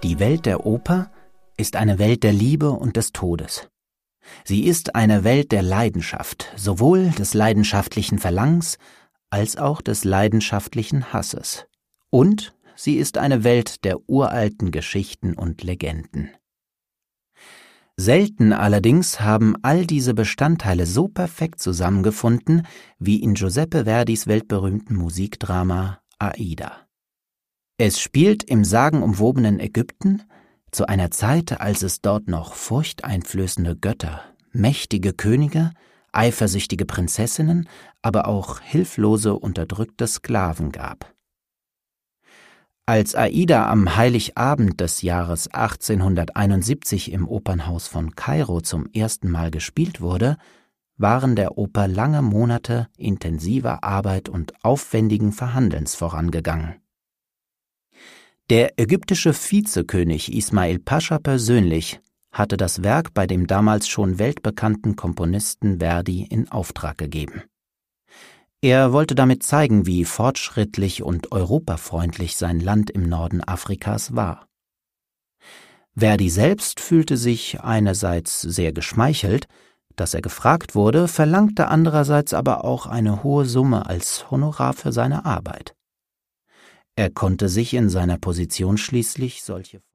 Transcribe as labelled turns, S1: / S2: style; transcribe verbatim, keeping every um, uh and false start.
S1: Die Welt der Oper ist eine Welt der Liebe und des Todes. Sie ist eine Welt der Leidenschaft, sowohl des leidenschaftlichen Verlangens als auch des leidenschaftlichen Hasses. Und sie ist eine Welt der uralten Geschichten und Legenden. Selten allerdings haben all diese Bestandteile so perfekt zusammengefunden wie in Giuseppe Verdis weltberühmten Musikdrama Aida. Es spielt im sagenumwobenen Ägypten zu einer Zeit, als es dort noch furchteinflößende Götter, mächtige Könige, eifersüchtige Prinzessinnen, aber auch hilflose, unterdrückte Sklaven gab. Als Aida am Heiligabend des Jahres achtzehnhunderteinundsiebzig im Opernhaus von Kairo zum ersten Mal gespielt wurde, waren der Oper lange Monate intensiver Arbeit und aufwendigen Verhandelns vorangegangen. Der ägyptische Vizekönig Ismail Pascha persönlich hatte das Werk bei dem damals schon weltbekannten Komponisten Verdi in Auftrag gegeben. Er wollte damit zeigen, wie fortschrittlich und europafreundlich sein Land im Norden Afrikas war. Verdi selbst fühlte sich einerseits sehr geschmeichelt, dass er gefragt wurde, verlangte andererseits aber auch eine hohe Summe als Honorar für seine Arbeit. Er konnte sich in seiner Position schließlich solche